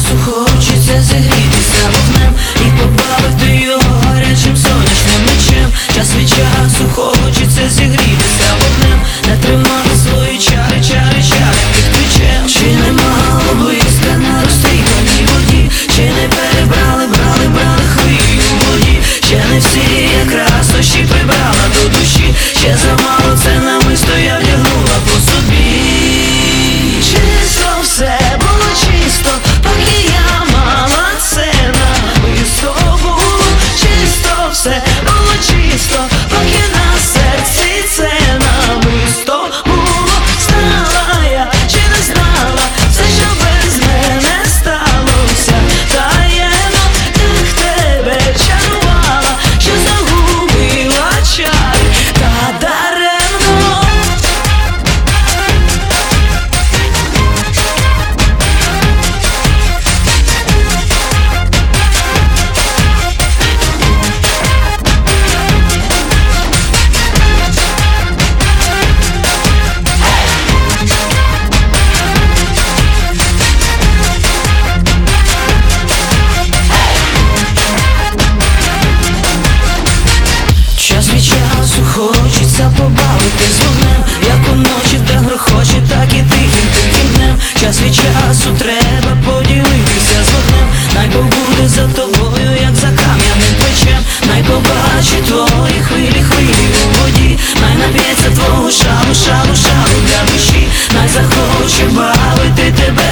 часу хочеться зігрітися вогнем і побавити його гарячим сонячним мечем. Час від часу хочеться зігрітися вогнем, не тримати свої чари, чари, чари під ключем. Чи не мало близька на розстріляній воді, чи не перебрали, брали хвилі у воді, ще не всі якраз дощі прибрала до душі, ще замало це намисто я вдягнула по собі. Чисто все було чисто, поки я мала це намисто було. Чисто все було чисто, поки на серці це намисто було. Знала я чи не знала, все, що без мене сталося таємно, як тебе чарувала, що загубила чари та даремно. Час від часу хочеться побавити з вогнем, як уночі, де грохоче, так і тихим днем. Час від часу треба поділитися з вогнем, най побуде за тобою, як за кам'яним плечем. Най побачить твої хвилі, хвилі у воді, най нап'ється твого шалу, шалу, шалу для душі, най захоче бавити тебе